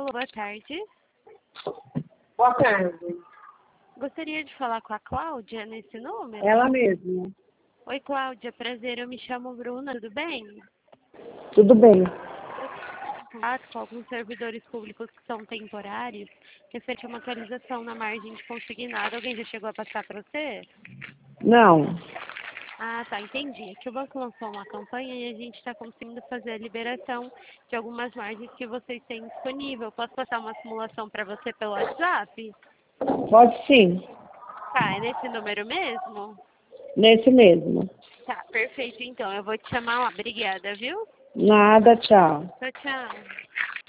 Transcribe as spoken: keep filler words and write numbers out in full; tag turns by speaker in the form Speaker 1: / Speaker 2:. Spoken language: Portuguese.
Speaker 1: Alô, boa tarde.
Speaker 2: Boa tarde.
Speaker 1: Gostaria de falar com a Cláudia nesse número?
Speaker 2: Ela mesma.
Speaker 1: Oi, Cláudia, prazer, eu me chamo Bruna, tudo bem?
Speaker 2: Tudo bem.
Speaker 1: Contato com alguns servidores públicos que são temporários, referente a uma atualização na margem de consignado. Alguém já chegou a passar para você?
Speaker 2: Não.
Speaker 1: Ah, tá, entendi. É que o banco lançou uma campanha e a gente está conseguindo fazer a liberação de algumas margens que vocês têm disponível. Posso passar uma simulação para você pelo WhatsApp?
Speaker 2: Pode sim.
Speaker 1: Tá, é nesse número mesmo?
Speaker 2: Nesse mesmo.
Speaker 1: Tá, perfeito então. Eu vou te chamar lá. Obrigada, viu?
Speaker 2: Nada, tchau.
Speaker 1: Tchau, tchau.